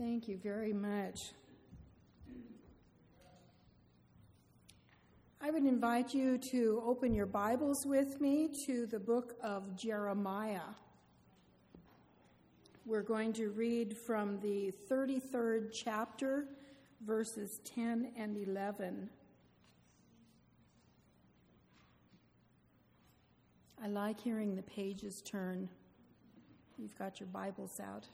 Thank you very much. I would invite you to open your Bibles with me to the book of Jeremiah. We're going to read from the 33rd chapter, verses 10 and 11. I like hearing the pages turn. You've got your Bibles out.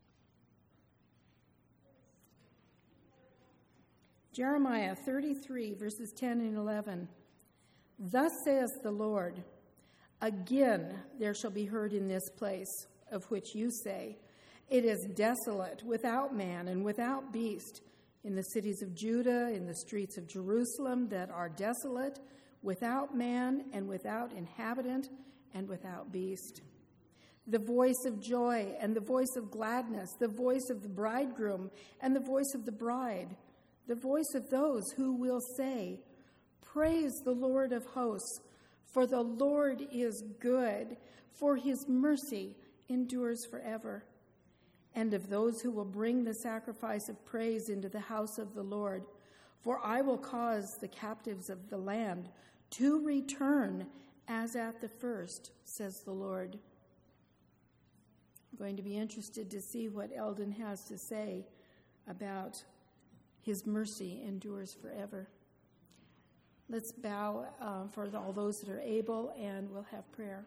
Jeremiah 33, verses 10 and 11. Thus says the Lord, again there shall be heard in this place, of which you say, it is desolate, without man and without beast, in the cities of Judah, in the streets of Jerusalem that are desolate, without man and without inhabitant and without beast. The voice of joy and the voice of gladness, the voice of the bridegroom and the voice of the bride, the voice of those who will say, praise the Lord of hosts, for the Lord is good, for his mercy endures forever. And of those who will bring the sacrifice of praise into the house of the Lord, for I will cause the captives of the land to return as at the first, says the Lord. I'm going to be interested to see what Eldon has to say about his mercy endures forever. Let's bow for all those that are able, and we'll have prayer.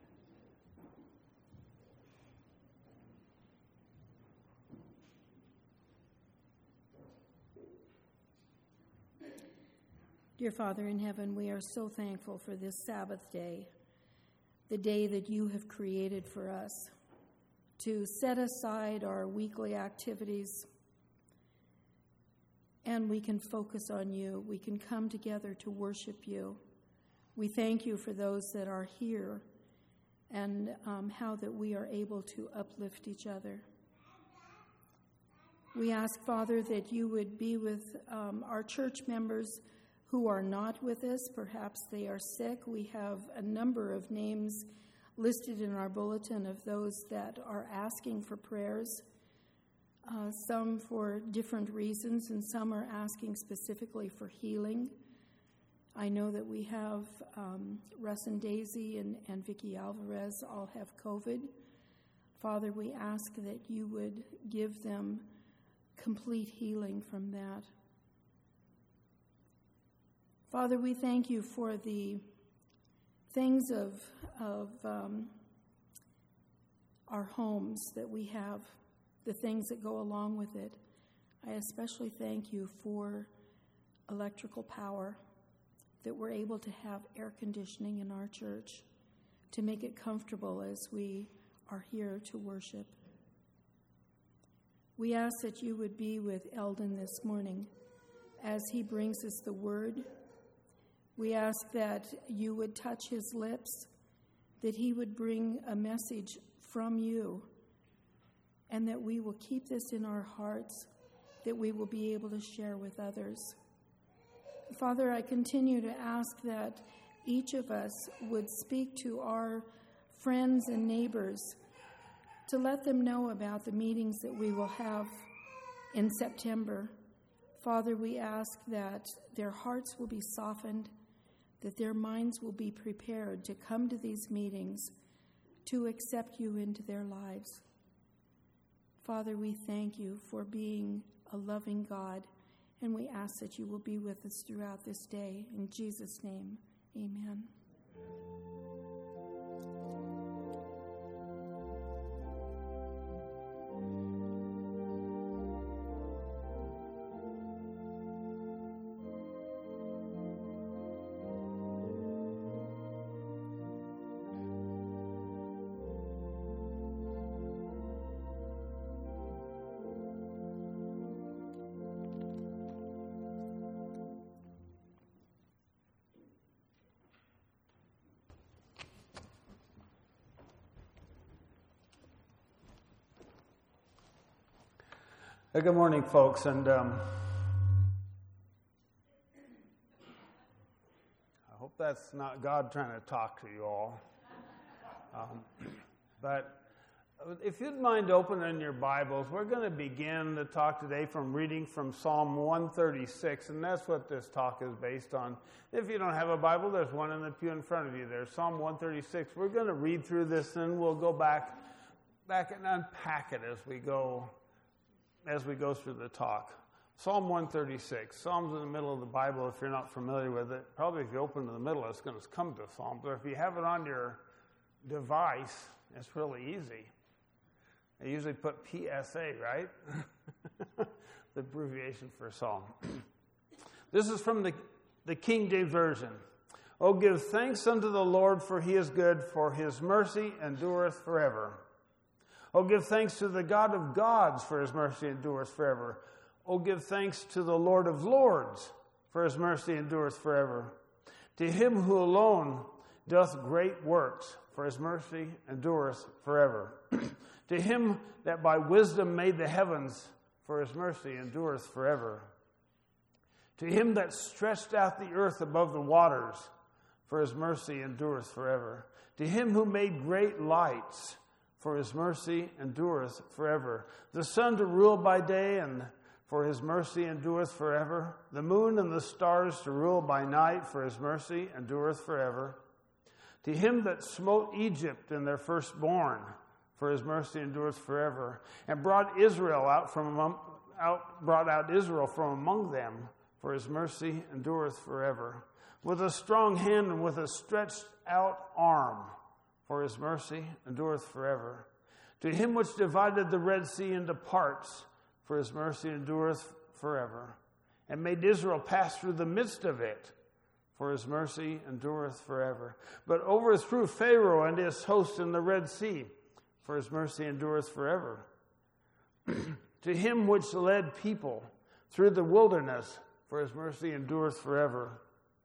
Dear Father in heaven, we are so thankful for this Sabbath day, the day that you have created for us, to set aside our weekly activities, and we can focus on you. We can come together to worship you. We thank you for those that are here and how that we are able to uplift each other. We ask, Father, that you would be with our church members who are not with us. Perhaps they are sick. We have a number of names listed in our bulletin of those that are asking for prayers. Some for different reasons, and some are asking specifically for healing. I know that we have Russ and Daisy and Vicky Alvarez all have COVID. Father, we ask that you would give them complete healing from that. Father, we thank you for the things of our homes that we have, the things that go along with it. I especially thank you for electrical power, that we're able to have air conditioning in our church to make it comfortable as we are here to worship. We ask that you would be with Eldon this morning as he brings us the word. We ask that you would touch his lips, that he would bring a message from you, and that we will keep this in our hearts, that we will be able to share with others. Father, I continue to ask that each of us would speak to our friends and neighbors to let them know about the meetings that we will have in September. Father, we ask that their hearts will be softened, that their minds will be prepared to come to these meetings, to accept you into their lives. Father, we thank you for being a loving God, and we ask that you will be with us throughout this day. In Jesus' name, amen. Good morning, folks, and I hope that's not God trying to talk to you all. But If you'd mind opening your Bibles, we're going to begin the talk today from reading from Psalm 136, and that's what this talk is based on. If you don't have a Bible, there's one in the pew in front of you. There's Psalm 136. We're going to read through this, and we'll go back and unpack it as we go through the talk. Psalm 136. Psalm's in the middle of the Bible if you're not familiar with it. Probably if you open to the middle, it's going to come to Psalm. But if you have it on your device, it's really easy. They usually put PSA, right? The abbreviation for Psalm. This is from the King James Version. Oh, give thanks unto the Lord, for he is good, for his mercy endureth forever. Oh, give thanks to the God of gods, for his mercy endureth forever. Oh, give thanks to the Lord of lords, for his mercy endureth forever. To him who alone doth great works, for his mercy endureth forever. To him that by wisdom made the heavens, for his mercy endureth forever. To him that stretched out the earth above the waters, for his mercy endureth forever. To him who made great lights, for his mercy endureth forever. The sun to rule by day, and for his mercy endureth forever. The moon and the stars to rule by night, for his mercy endureth forever. To him that smote Egypt and their firstborn, for his mercy endureth forever, and brought out Israel from among them, for his mercy endureth forever. With a strong hand and with a stretched out arm, for his mercy endureth forever. To him which divided the Red Sea into parts, for his mercy endureth forever, and made Israel pass through the midst of it, for his mercy endureth forever. But overthrew Pharaoh and his host in the Red Sea, for his mercy endureth forever. To him which led people through the wilderness, for his mercy endureth forever.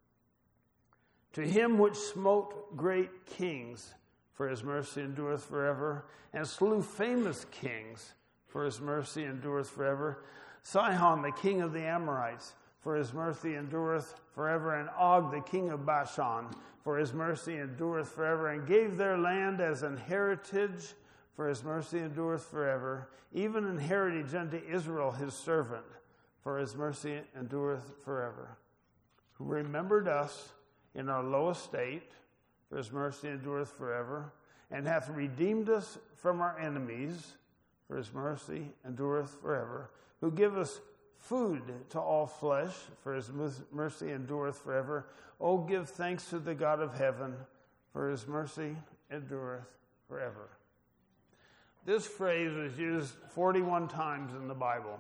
To him which smote great kings, for his mercy endureth forever, and slew famous kings, for his mercy endureth forever. Sihon, the king of the Amorites, for his mercy endureth forever, and Og, the king of Bashan, for his mercy endureth forever, and gave their land as an heritage, for his mercy endureth forever, even an heritage unto Israel his servant, for his mercy endureth forever. Who remembered us in our low estate, for his mercy endureth forever, and hath redeemed us from our enemies, for his mercy endureth forever. Who giveth food to all flesh, for his mercy endureth forever. Oh, give thanks to the God of heaven, for his mercy endureth forever. This phrase is used 41 times in the Bible.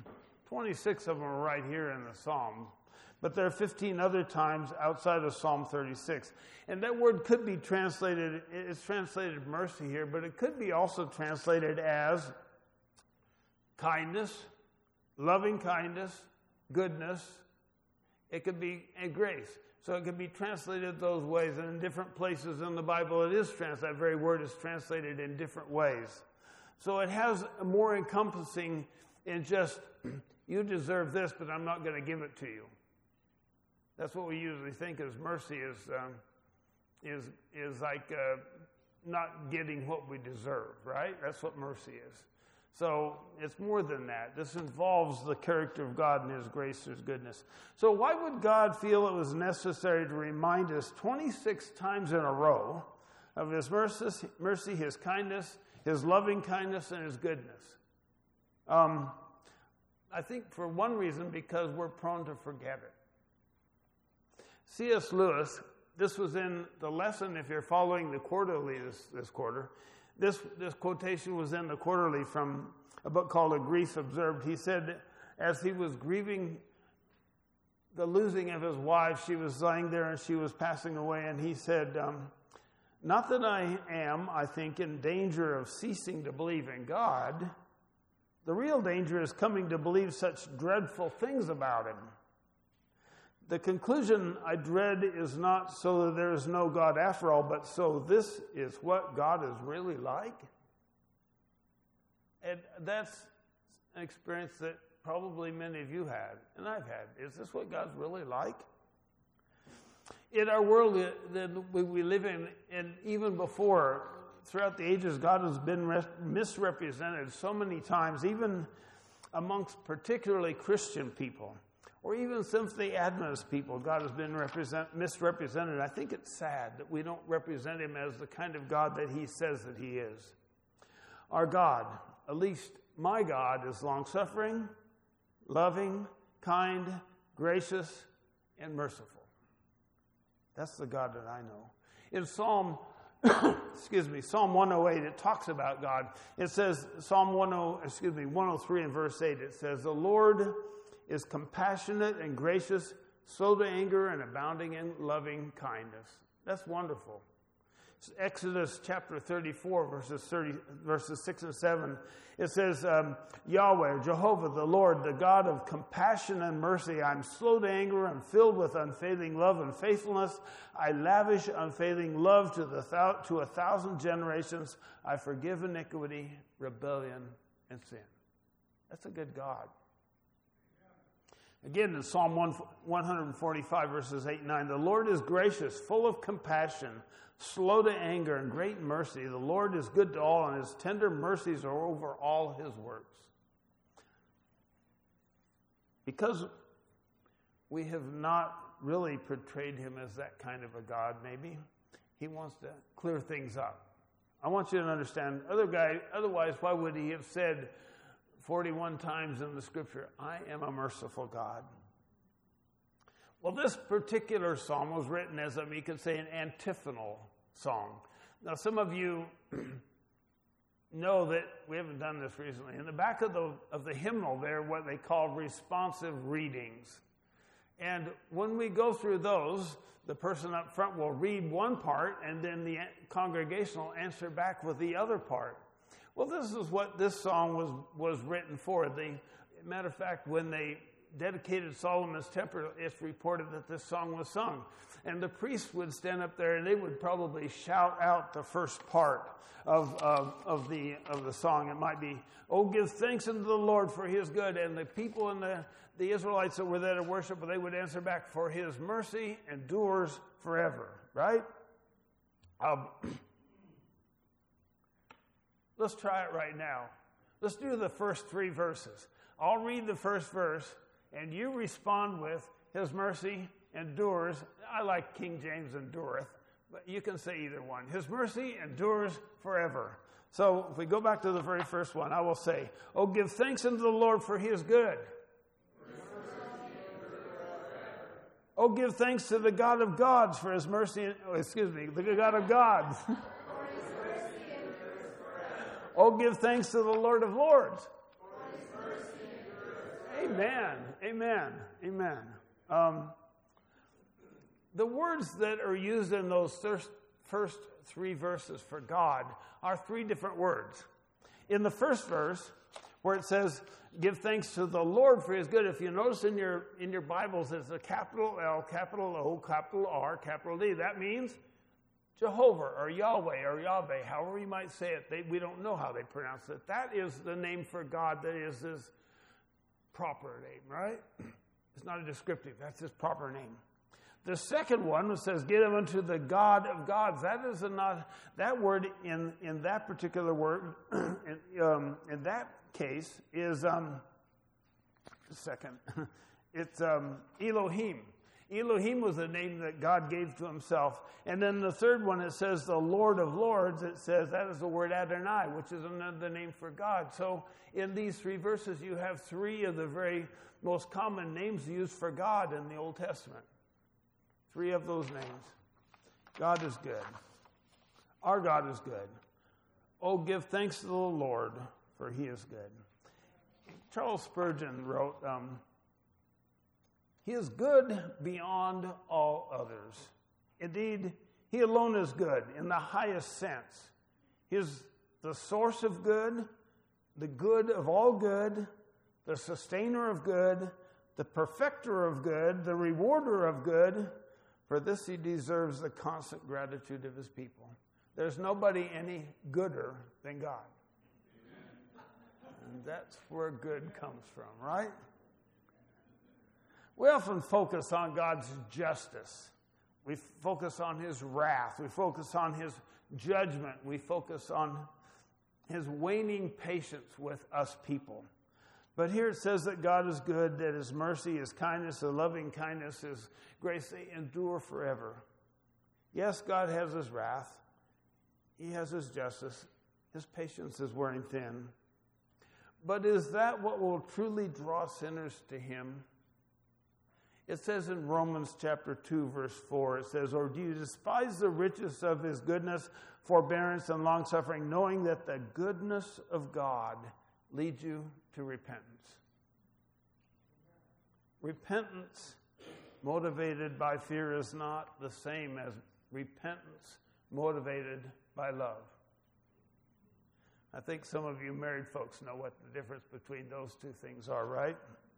26 of them are right here in the Psalms. But there are 15 other times outside of Psalm 36. And that word could be translated, it's translated mercy here, but it could be also translated as kindness, loving kindness, goodness. It could be and grace. So it can be translated those ways. And in different places in the Bible, that very word is translated in different ways. So it has a more encompassing in just, you deserve this, but I'm not going to give it to you. That's what we usually think as mercy is like not getting what we deserve, right? That's what mercy is. So it's more than that. This involves the character of God and his grace, his goodness. So why would God feel it was necessary to remind us 26 times in a row of his mercy, his kindness, his loving kindness, and his goodness? I think for one reason, because we're prone to forget it. C.S. Lewis, this was in the lesson, if you're following the quarterly this quarter, this quotation was in the quarterly from a book called A Grief Observed. He said, as he was grieving the losing of his wife, she was lying there and she was passing away, and he said, not that I am, I think, in danger of ceasing to believe in God. The real danger is coming to believe such dreadful things about him. The conclusion I dread is not so that there is no God after all, but so this is what God is really like. And that's an experience that probably many of you had, and I've had. Is this what God's really like? In our world that we live in, and even before throughout the ages, God has been misrepresented so many times, even amongst particularly Christian people, or even some of the Adventist people. God has been misrepresented. I think it's sad that we don't represent him as the kind of God that he says that he is. Our God, at least my God, is long-suffering, loving, kind, gracious, and merciful. That's the God that I know. In Psalm 108, it talks about God. It says, Psalm 103 and verse 8, it says, "The Lord is compassionate and gracious, slow to anger, and abounding in loving kindness." That's wonderful. Exodus chapter 34, verses 6 and 7, it says, Yahweh, Jehovah, the Lord, the God of compassion and mercy, I'm slow to anger, I'm filled with unfailing love and faithfulness. I lavish unfailing love to 1,000 generations. I forgive iniquity, rebellion, and sin. That's a good God. Again, in Psalm 145, verses 8 and 9, the Lord is gracious, full of compassion, slow to anger, and great mercy. The Lord is good to all, and his tender mercies are over all his works. Because we have not really portrayed him as that kind of a God, maybe, he wants to clear things up. I want you to understand, otherwise, why would he have said 41 times in the scripture, I am a merciful God? Well, this particular psalm was written as, you could say, an antiphonal song. Now, some of you know that we haven't done this recently. In the back of the hymnal, there are what they call responsive readings. And when we go through those, the person up front will read one part, and then the congregation will answer back with the other part. Well, this is what this song was written for. Matter of fact, when they dedicated Solomon's temple, it's reported that this song was sung. And the priests would stand up there and they would probably shout out the first part of the song. It might be, "Oh, give thanks unto the Lord, for he is good." And the people and the Israelites that were there to worship, they would answer back, "For his mercy endures forever." Right? Let's try it right now. Let's do the first 3 verses. I'll read the first verse, and you respond with, "His mercy endures." I like King James, endureth, but you can say either one. "His mercy endures forever." So if we go back to the very first one, I will say, "Oh, give thanks unto the Lord, for he is good. Oh, give thanks to the God of gods, for his mercy, the God of gods. Oh, give thanks to the Lord of lords." Amen. Amen. Amen. The words that are used in those first 3 verses for God are 3 different words. In the first verse, where it says, "Give thanks to the Lord, for he is good," if you notice in your Bibles, it's a capital L, capital O, capital R, capital D. That means Jehovah or Yahweh or Yahweh, however you might say it. We don't know how they pronounce it. That is the name for God. That is his proper name, right? It's not a descriptive. That's his proper name. The second one, it says, "Give him unto the God of gods." That is not that word in that particular word in that case is it's Elohim. Elohim was a name that God gave to himself. And then the third one, it says the Lord of Lords. It says that is the word Adonai, which is another name for God. So in these 3 verses, you have 3 of the very most common names used for God in the Old Testament. 3 of those names. God is good. Our God is good. Oh, give thanks to the Lord, for he is good. Charles Spurgeon wrote, "He is good beyond all others. Indeed, he alone is good in the highest sense. He is the source of good, the good of all good, the sustainer of good, the perfecter of good, the rewarder of good. For this he deserves the constant gratitude of his people." There's nobody any gooder than God. And that's where good comes from, right? We often focus on God's justice. We focus on his wrath. We focus on his judgment. We focus on his waning patience with us people. But here it says that God is good, that his mercy, his kindness, his loving kindness, his grace, they endure forever. Yes, God has his wrath. He has his justice. His patience is wearing thin. But is that what will truly draw sinners to him? It says in Romans chapter 2, verse 4, it says, or do you despise the riches of his goodness, forbearance, and long-suffering, knowing that the goodness of God leads you to repentance? Repentance motivated by fear is not the same as repentance motivated by love. I think some of you married folks know what the difference between those two things are, right?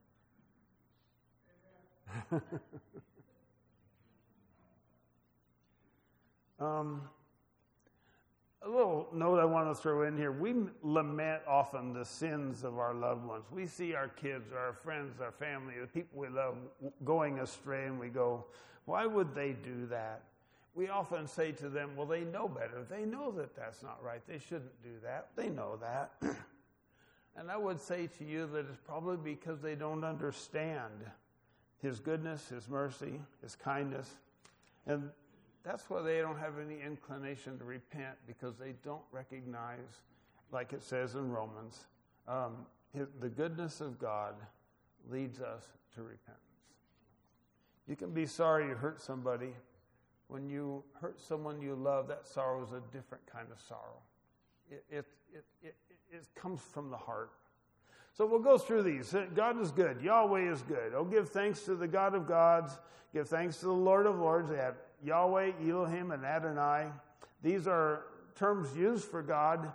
A little note I want to throw in here. We lament often the sins of our loved ones. We see our kids, our friends, our family, the people we love going astray, and we go, why would they do that? We often say to them, well, they know better. They know that that's not right. They shouldn't do that. They know that. And I would say to you that it's probably because they don't understand his goodness, his mercy, his kindness. And that's why they don't have any inclination to repent, because they don't recognize, like it says in Romans, the goodness of God leads us to repentance. You can be sorry you hurt somebody. When you hurt someone you love, that sorrow is a different kind of sorrow. It comes from the heart. So we'll go through these. God is good. Yahweh is good. Oh, give thanks to the God of gods. Give thanks to the Lord of lords. They have Yahweh, Elohim, and Adonai. These are terms used for God.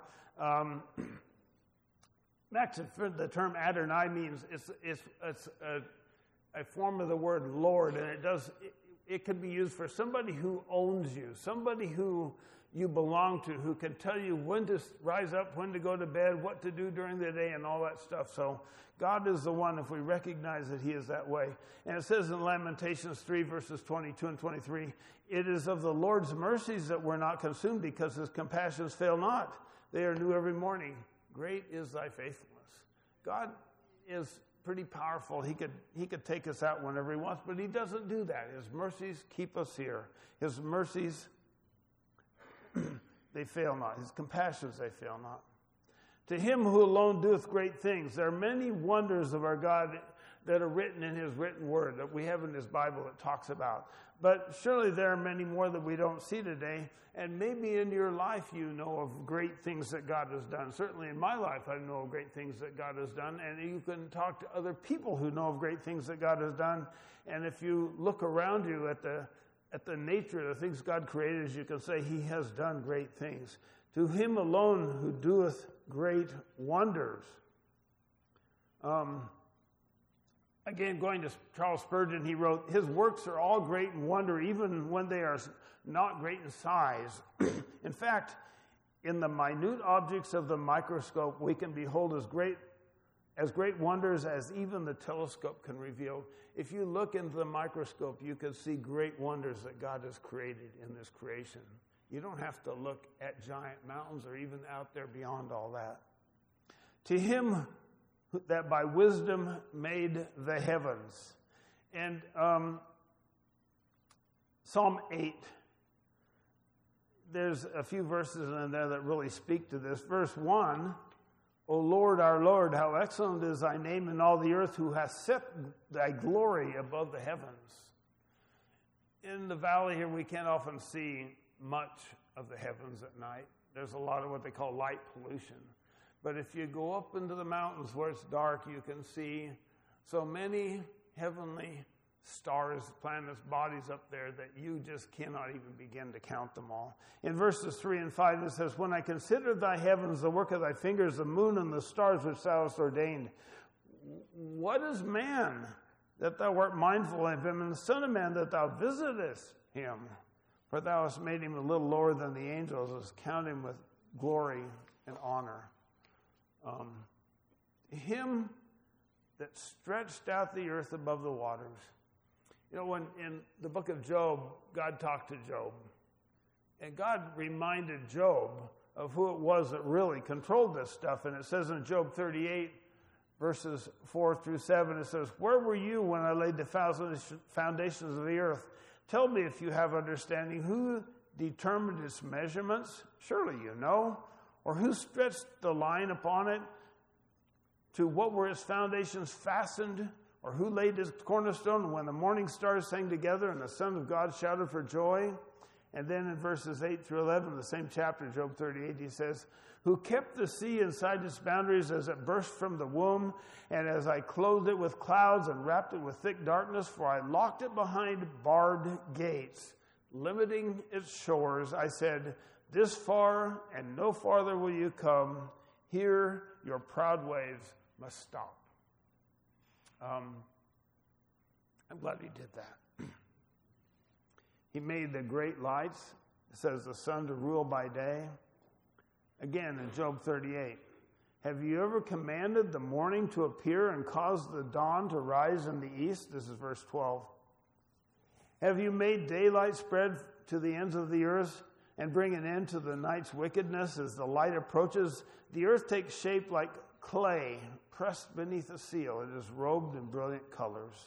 Actually, the term Adonai means it's a form of the word Lord, and it can be used for somebody who owns you, somebody who you belong to, who can tell you when to rise up, when to go to bed, what to do during the day, and all that stuff. So God is the one, if we recognize that he is that way. And it says in Lamentations 3, verses 22 and 23, it is of the Lord's mercies that we're not consumed, because his compassions fail not. They are new every morning. Great is thy faithfulness. God is pretty powerful. He could take us out whenever he wants, but he doesn't do that. His mercies keep us here. His mercies, they fail not. His compassions, they fail not. To him who alone doeth great things. There are many wonders of our God that are written in his written word, that we have in his Bible that talks about. But surely there are many more that we don't see today. And maybe in your life you know of great things that God has done. Certainly in my life I know of great things that God has done. And you can talk to other people who know of great things that God has done. And if you look around you at the nature of the things God created, you can say he has done great things. To him alone who doeth great wonders. Again, going to Charles Spurgeon, he wrote, his works are all great in wonder, even when they are not great in size. In fact, in the minute objects of the microscope, we can behold as great wonders as even the telescope can reveal. If you look into the microscope, you can see great wonders that God has created in this creation. You don't have to look at giant mountains or even out there beyond all that. To him that by wisdom made the heavens. And Psalm 8, there's a few verses in there that really speak to this. Verse 1, O Lord, our Lord, how excellent is thy name in all the earth, who hath set thy glory above the heavens. In the valley here, we can't often see much of the heavens at night. There's a lot of what they call light pollution. But if you go up into the mountains where it's dark, you can see so many heavenly stars, planets, bodies up there that you just cannot even begin to count them all. In verses 3 and 5, it says, when I consider thy heavens, the work of thy fingers, the moon and the stars which thou hast ordained, what is man that thou art mindful of him, and the son of man that thou visitest him? For thou hast made him a little lower than the angels, hast counted him with glory and honor. Him that stretched out the earth above the waters, You know, when in the book of Job, God talked to Job. And God reminded Job of who it was that really controlled this stuff. And it says in Job 38, verses 4 through 7, it says, "Where were you when I laid the foundations of the earth? Tell me if you have understanding. Who determined its measurements? Surely you know. Or who stretched the line upon it? To what were its foundations fastened? Or who laid its cornerstone when the morning stars sang together and the Son of God shouted for joy?" And then in verses 8 through 11, the same chapter, Job 38, he says, "Who kept the sea inside its boundaries as it burst from the womb, and as I clothed it with clouds and wrapped it with thick darkness, for I locked it behind barred gates, limiting its shores. I said, this far and no farther will you come. Here your proud waves must stop." I'm glad he did that. He made the great lights. It says the sun to rule by day. Again, in Job 38, "Have you ever commanded the morning to appear and caused the dawn to rise in the east?" This is verse 12. "Have you made daylight spread to the ends of the earth and bring an end to the night's wickedness? As the light approaches, the earth takes shape like clay pressed beneath a seal. It is robed in brilliant colors."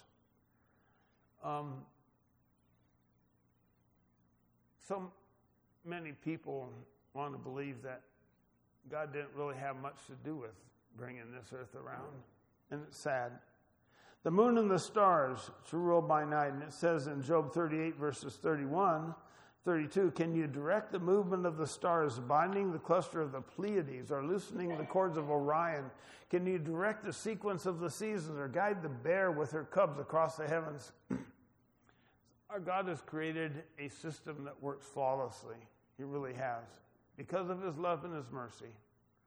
So many people want to believe that God didn't really have much to do with bringing this earth around, and it's sad. "The moon and the stars shall rule by night," and it says in Job 38, verses 32, "Can you direct the movement of the stars, binding the cluster of the Pleiades, or loosening the cords of Orion? Can you direct the sequence of the seasons, or guide the bear with her cubs across the heavens?" Our God has created a system that works flawlessly. He really has, because of his love and his mercy.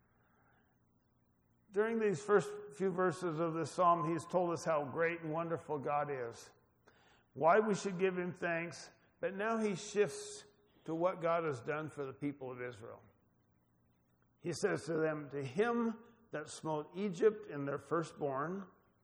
During these first few verses of this psalm, he's told us how great and wonderful God is, why we should give him thanks, but now he shifts to what God has done for the people of Israel. He says to them, "To him that smote Egypt in their firstborn,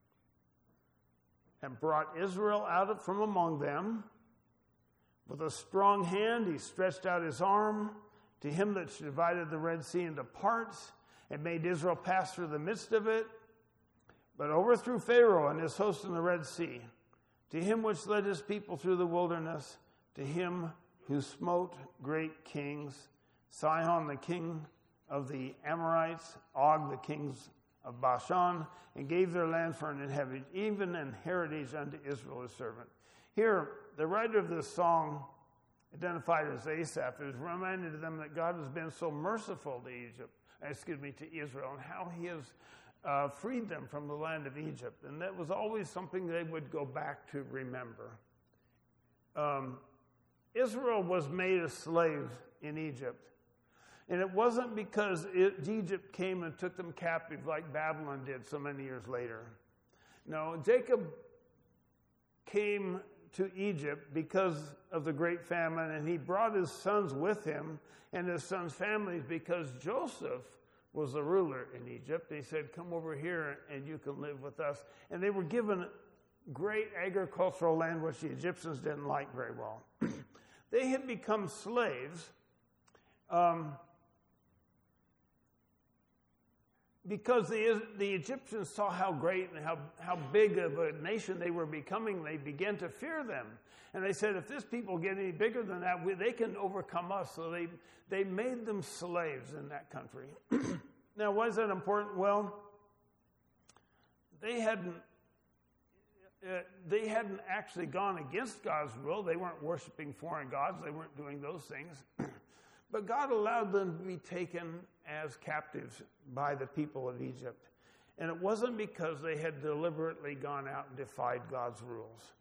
and brought Israel out from among them, with a strong hand he stretched out his arm, to him that divided the Red Sea into parts, and made Israel pass through the midst of it, but overthrew Pharaoh and his host in the Red Sea, to him which led his people through the wilderness, to him who smote great kings, Sihon the king of the Amorites, Og the kings of Bashan, and gave their land for an inheritance, even an heritage unto Israel his servant." Here, the writer of this song, identified as Asaph, is reminded them that God has been so merciful to Israel, and how he has freed them from the land of Egypt. And that was always something they would go back to remember. Israel was made a slave in Egypt. And it wasn't because Egypt came and took them captive like Babylon did so many years later. No, Jacob came to Egypt because of the great famine, and he brought his sons with him and his sons' families because Joseph was the ruler in Egypt. He said, "Come over here and you can live with us." And they were given great agricultural land, which the Egyptians didn't like very well. They had become slaves because the Egyptians saw how great and how big of a nation they were becoming. They began to fear them. And they said, if this people get any bigger than that, they can overcome us. So they made them slaves in that country. Now, why is that important? Well, they hadn't actually gone against God's will. They weren't worshiping foreign gods. They weren't doing those things. But God allowed them to be taken as captives by the people of Egypt. And it wasn't because they had deliberately gone out and defied God's rules.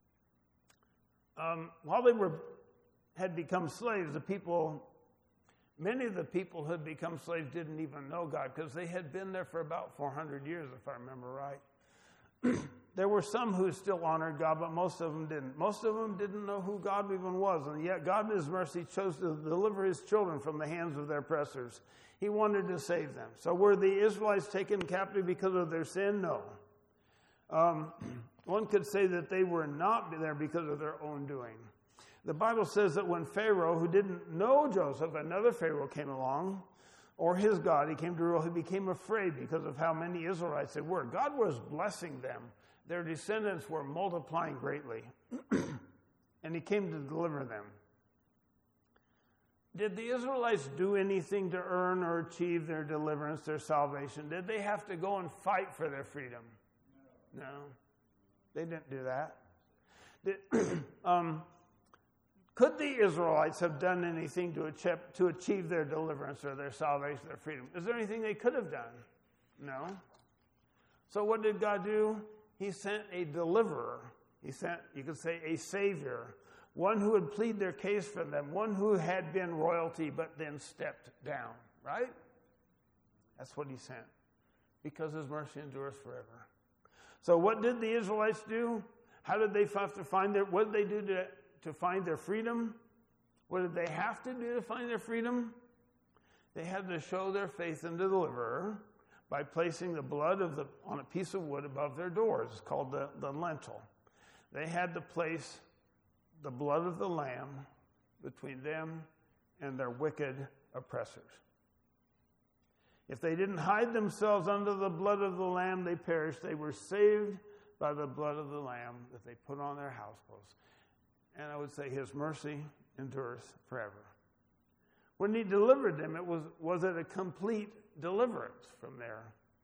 While they had become slaves, many of the people who had become slaves didn't even know God, because they had been there for about 400 years, if I remember right. There were some who still honored God, but most of them didn't. Most of them didn't know who God even was, and yet God in his mercy chose to deliver his children from the hands of their oppressors. He wanted to save them. So were the Israelites taken captive because of their sin? No. One could say that they were not there because of their own doing. The Bible says that when Pharaoh, who didn't know Joseph, another Pharaoh came along, or his God, he came to rule, he became afraid because of how many Israelites there were. God was blessing them. Their descendants were multiplying greatly. And he came to deliver them. Did the Israelites do anything to earn or achieve their deliverance, their salvation? Did they have to go and fight for their freedom? No. They didn't do that. Could the Israelites have done anything to achieve their deliverance or their salvation, their freedom? Is there anything they could have done? No. So what did God do? He sent a deliverer. He sent, you could say, a savior, one who would plead their case for them, one who had been royalty but then stepped down, right? That's what he sent, because his mercy endures forever. So what did the Israelites do? How did they have to find what did they do to find their freedom? What did they have to do to find their freedom? They had to show their faith in the deliverer by placing the blood on a piece of wood above their doors. It's called the lintel. They had to place the blood of the Lamb between them and their wicked oppressors. If they didn't hide themselves under the blood of the Lamb, they perished. They were saved by the blood of the Lamb that they put on their house posts. And I would say his mercy endures forever. When he delivered them, was it a complete deliverance from there?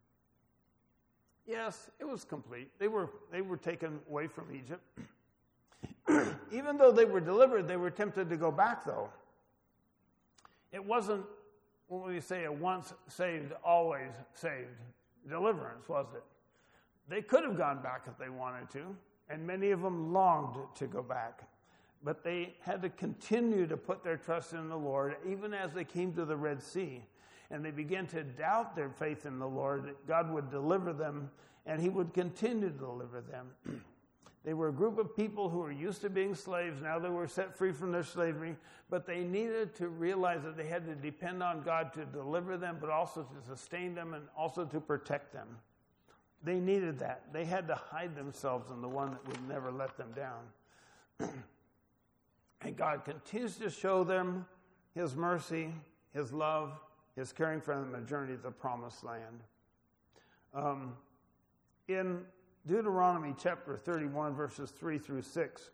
Yes, it was complete. They were taken away from Egypt. Even though they were delivered, they were tempted to go back, though. It wasn't, when we say a once saved, always saved deliverance, was it? They could have gone back if they wanted to, and many of them longed to go back. But they had to continue to put their trust in the Lord, even as they came to the Red Sea. And they began to doubt their faith in the Lord, that God would deliver them, and he would continue to deliver them. They were a group of people who were used to being slaves. Now they were set free from their slavery, but they needed to realize that they had to depend on God to deliver them, but also to sustain them and also to protect them. They needed that. They had to hide themselves in the one that would never let them down. And God continues to show them his mercy, his love, his caring for them in the journey to the promised land. In Deuteronomy chapter 31, verses 3 through 6,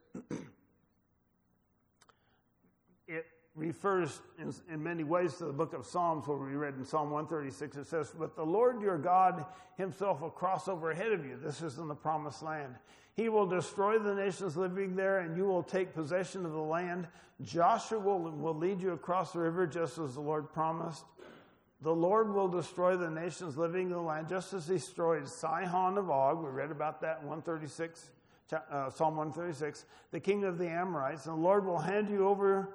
it refers in many ways to the book of Psalms, where we read in Psalm 136, it says, "But the Lord your God himself will cross over ahead of you." This is in the promised land. "He will destroy the nations living there, and you will take possession of the land. Joshua will lead you across the river, just as the Lord promised. The Lord will destroy the nations living in the land, just as he destroyed Sihon of Og." We read about that in Psalm 136. "The king of the Amorites. And the Lord will hand over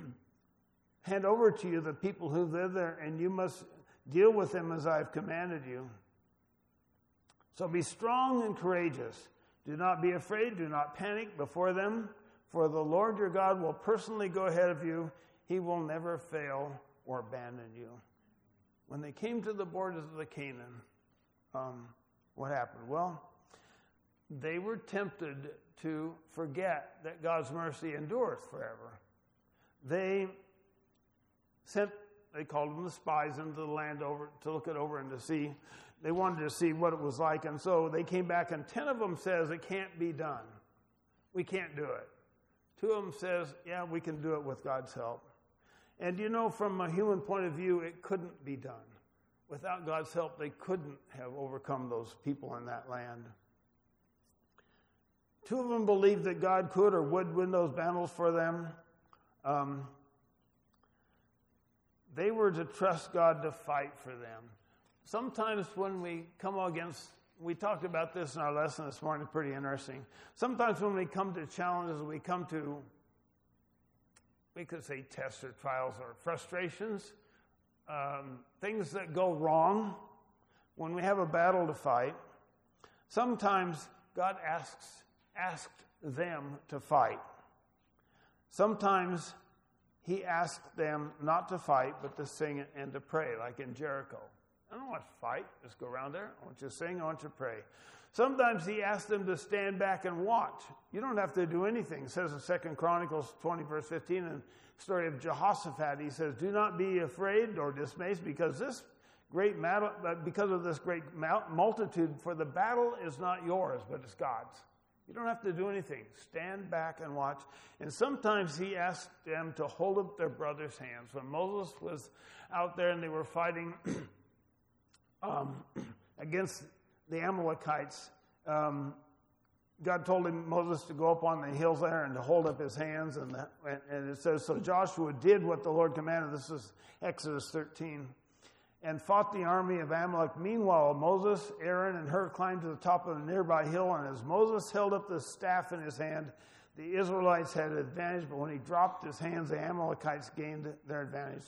to you the people who live there, and you must deal with them as I have commanded you. So be strong and courageous. Do not be afraid. Do not panic before them. For the Lord your God will personally go ahead of you. He will never fail or abandon you." When they came to the borders of the Canaan, what happened? Well, they were tempted to forget that God's mercy endures forever. They called them the spies into the land over to look it over and to see. They wanted to see what it was like, and so they came back, and 10 of them says it can't be done. We can't do it. 2 of them says, yeah, we can do it with God's help. And you know, from a human point of view, it couldn't be done. Without God's help, they couldn't have overcome those people in that land. 2 of them believed that God could or would win those battles for them. They were to trust God to fight for them. Sometimes when we come against, we talked about this in our lesson this morning, it's pretty interesting. Sometimes when we come to challenges, we come to, we could say tests or trials or frustrations, things that go wrong when we have a battle to fight. Sometimes God asked them to fight. Sometimes he asked them not to fight, but to sing and to pray, like in Jericho. I don't want to fight. Just go around there. I want you to sing. I want you to pray. Sometimes he asked them to stand back and watch. You don't have to do anything. It says in 2 Chronicles 20, verse 15, in the story of Jehoshaphat, he says, do not be afraid or dismayed because of this great multitude, for the battle is not yours, but it's God's. You don't have to do anything. Stand back and watch. And sometimes he asked them to hold up their brothers' hands. When Moses was out there and they were fighting against the Amalekites, God told Moses to go up on the hills there and to hold up his hands. And it says, so Joshua did what the Lord commanded. This is Exodus 13. And fought the army of Amalek. Meanwhile, Moses, Aaron, and Hur climbed to the top of a nearby hill. And as Moses held up the staff in his hand, the Israelites had an advantage. But when he dropped his hands, the Amalekites gained their advantage.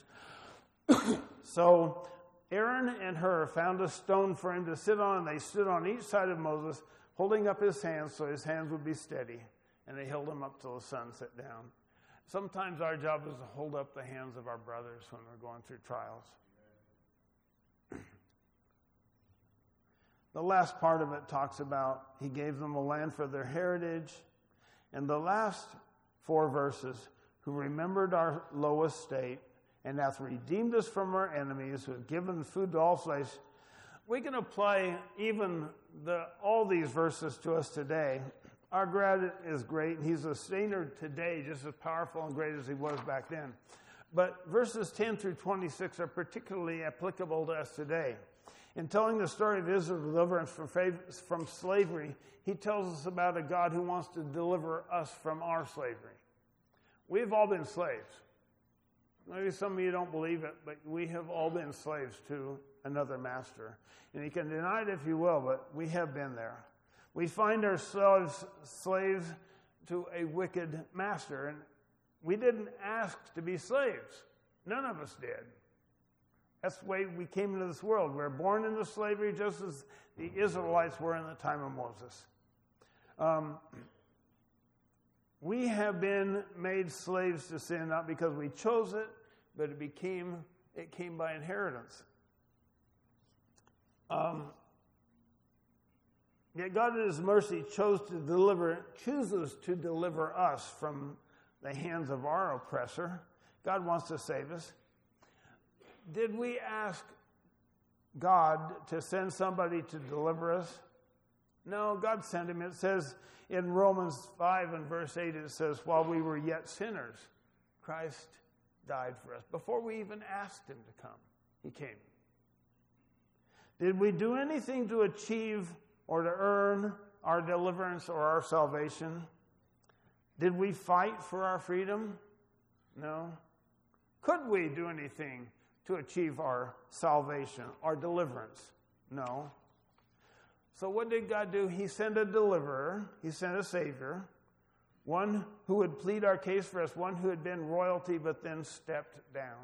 So Aaron and Hur found a stone for him to sit on. And they stood on each side of Moses, holding up his hands so his hands would be steady. And they held him up till the sun set down. Sometimes our job is to hold up the hands of our brothers when we're going through trials. The last part of it talks about he gave them a land for their heritage. And the last 4 verses, who remembered our low estate and hath redeemed us from our enemies, who have given food to all flesh. We can apply even all these verses to us today. Our God is great, and he's a sustainer today, just as powerful and great as he was back then. But verses 10 through 26 are particularly applicable to us today. In telling the story of Israel's deliverance from slavery, he tells us about a God who wants to deliver us from our slavery. We've all been slaves. Maybe some of you don't believe it, but we have all been slaves to another master. And you can deny it if you will, but we have been there. We find ourselves slaves to a wicked master, and we didn't ask to be slaves. None of us did. That's the way we came into this world. We're born into slavery just as the Israelites were in the time of Moses. We have been made slaves to sin, not because we chose it, but it came by inheritance. Yet God in his mercy chooses to deliver us from the hands of our oppressor. God wants to save us. Did we ask God to send somebody to deliver us? No, God sent him. It says in Romans 5 and verse 8, it says, while we were yet sinners, Christ died for us. Before we even asked him to come, he came. Did we do anything to achieve or to earn our deliverance or our salvation? Did we fight for our freedom? No. Could we do anything to achieve our salvation, our deliverance? No. So what did God do? He sent a deliverer. He sent a savior. One who would plead our case for us. One who had been royalty but then stepped down.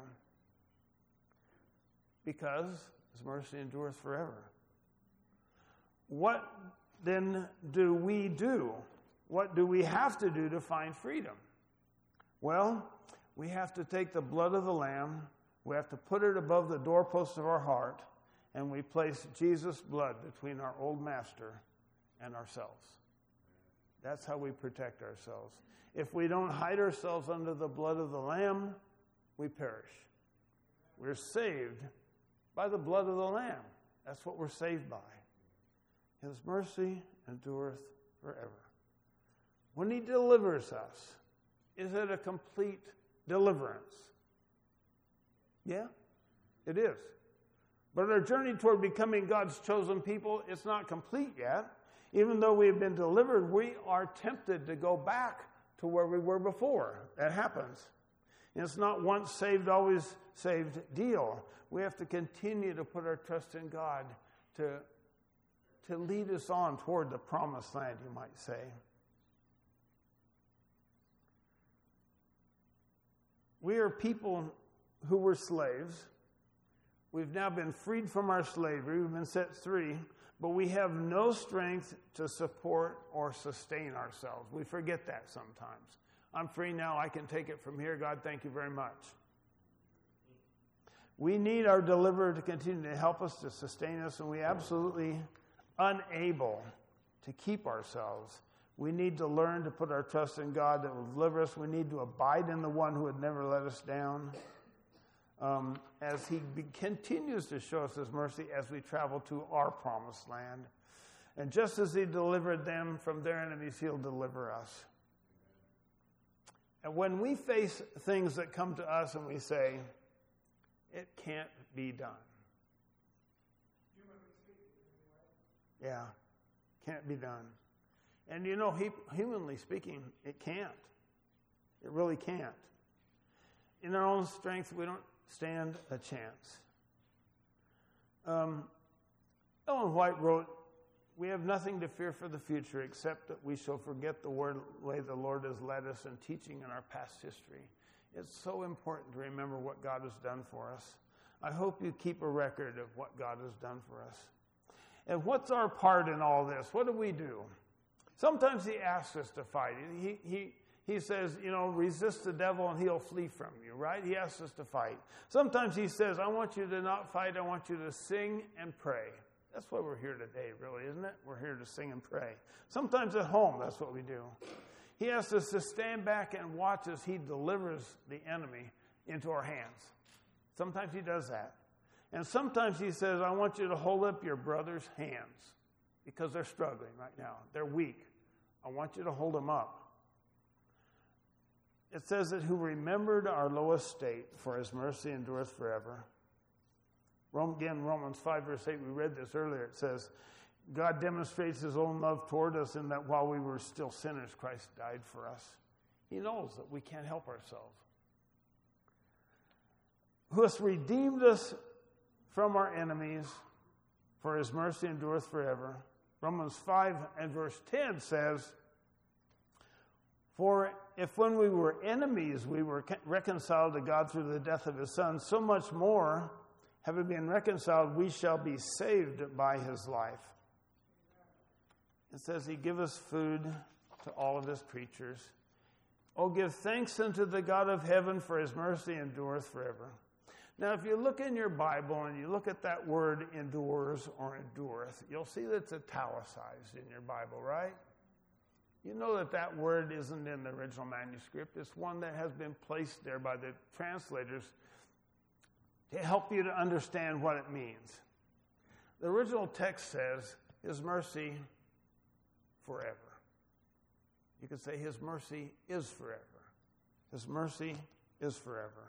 Because his mercy endureth forever. What then do we do? What do we have to do to find freedom? Well, we have to take the blood of the Lamb. We have to put it above the doorpost of our heart, and we place Jesus' blood between our old master and ourselves. That's how we protect ourselves. If we don't hide ourselves under the blood of the Lamb, we perish. We're saved by the blood of the Lamb. That's what we're saved by. His mercy endureth forever. When he delivers us, is it a complete deliverance? Yeah, it is. But our journey toward becoming God's chosen people, it's not complete yet. Even though we have been delivered, we are tempted to go back to where we were before. That happens. And it's not once saved, always saved deal. We have to continue to put our trust in God to lead us on toward the promised land, you might say. We are people who were slaves. We've now been freed from our slavery. We've been set free, but we have no strength to support or sustain ourselves. We forget that sometimes. I'm free now. I can take it from here. God, thank you very much. We need our deliverer to continue to help us, to sustain us, and we absolutely unable to keep ourselves. We need to learn to put our trust in God that will deliver us. We need to abide in the one who would never let us down. As he continues to show us his mercy as we travel to our promised land. And just as he delivered them from their enemies, he'll deliver us. And when we face things that come to us and we say, it can't be done. Yeah, can't be done. And you know, humanly speaking, it can't. It really can't. In our own strength, we don't stand a chance. Ellen White wrote, "We have nothing to fear for the future except that we shall forget the way the Lord has led us in teaching in our past history." It's so important to remember what God has done for us. I hope you keep a record of what God has done for us. And what's our part in all this? What do we do? Sometimes he asks us to fight. He says, you know, resist the devil and he'll flee from you, right? He asks us to fight. Sometimes he says, I want you to not fight. I want you to sing and pray. That's why we're here today, really, isn't it? We're here to sing and pray. Sometimes at home, that's what we do. He asks us to stand back and watch as he delivers the enemy into our hands. Sometimes he does that. And sometimes he says, I want you to hold up your brother's hands because they're struggling right now. They're weak. I want you to hold them up. It says that who remembered our low estate, for his mercy endureth forever. Again, Romans 5, verse 8, we read this earlier. It says, God demonstrates his own love toward us in that while we were still sinners, Christ died for us. He knows that we can't help ourselves. Who has redeemed us from our enemies, for his mercy endureth forever. Romans 5 and verse 10 says, for if when we were enemies we were reconciled to God through the death of his Son, so much more, having been reconciled, we shall be saved by his life. It says he giveth food to all of his creatures. Oh, give thanks unto the God of heaven, for his mercy endureth forever. Now, if you look in your Bible and you look at that word endures or endureth, you'll see that it's italicized in your Bible, right? You know that that word isn't in the original manuscript. It's one that has been placed there by the translators to help you to understand what it means. The original text says, his mercy forever. You could say his mercy is forever. His mercy is forever.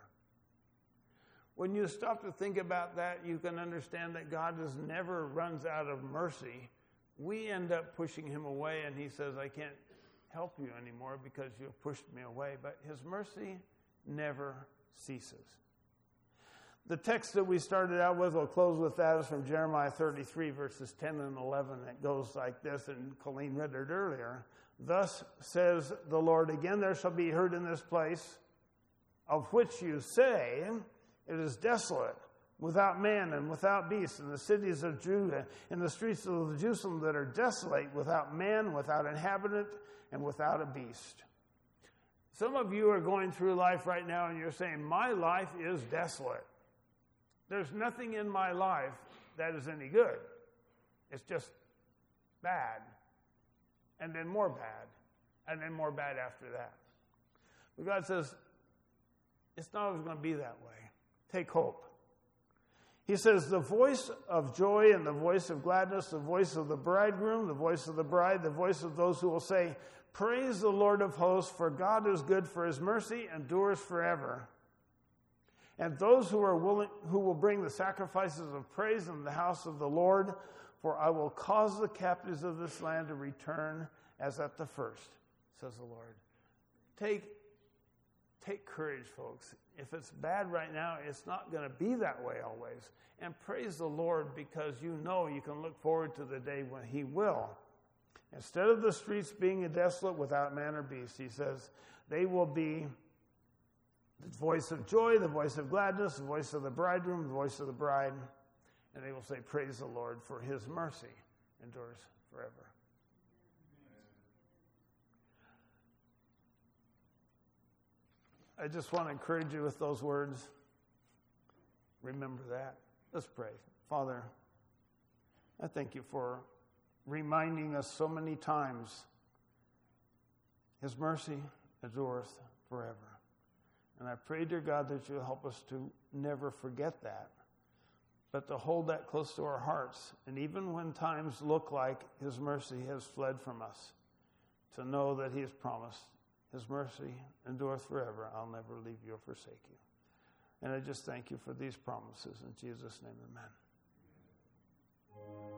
When you stop to think about that, you can understand that God never runs out of mercy. We end up pushing him away, and he says, I can't help you anymore because you've pushed me away. But his mercy never ceases. The text that we started out with, we'll close with that, is from Jeremiah 33, verses 10 and 11. It goes like this, and Colleen read it earlier. Thus says the Lord, again there shall be heard in this place, of which you say, it is desolate, without man and without beast, in the cities of Judah, in the streets of Jerusalem that are desolate, without man, without inhabitant, and without a beast. Some of you are going through life right now and you're saying, my life is desolate. There's nothing in my life that is any good. It's just bad. And then more bad. And then more bad after that. But God says, it's not always going to be that way. Take hope. He says, the voice of joy and the voice of gladness, the voice of the bridegroom, the voice of the bride, the voice of those who will say, praise the Lord of hosts, for God is good, for his mercy endures forever. And those who are willing, who will bring the sacrifices of praise in the house of the Lord, for I will cause the captives of this land to return as at the first, says the Lord. Take courage, folks. If it's bad right now, it's not going to be that way always. And praise the Lord, because you know you can look forward to the day when he will. Instead of the streets being desolate without man or beast, he says, they will be the voice of joy, the voice of gladness, the voice of the bridegroom, the voice of the bride. And they will say, praise the Lord, for his mercy endures forever. I just want to encourage you with those words. remember that. Let's pray. Father, I thank you for reminding us so many times his mercy endureth forever. And I pray, dear God, that you'll help us to never forget that, but to hold that close to our hearts. And even when times look like his mercy has fled from us, to know that he has promised his mercy endureth forever. I'll never leave you or forsake you. And I just thank you for these promises. In Jesus' name, amen.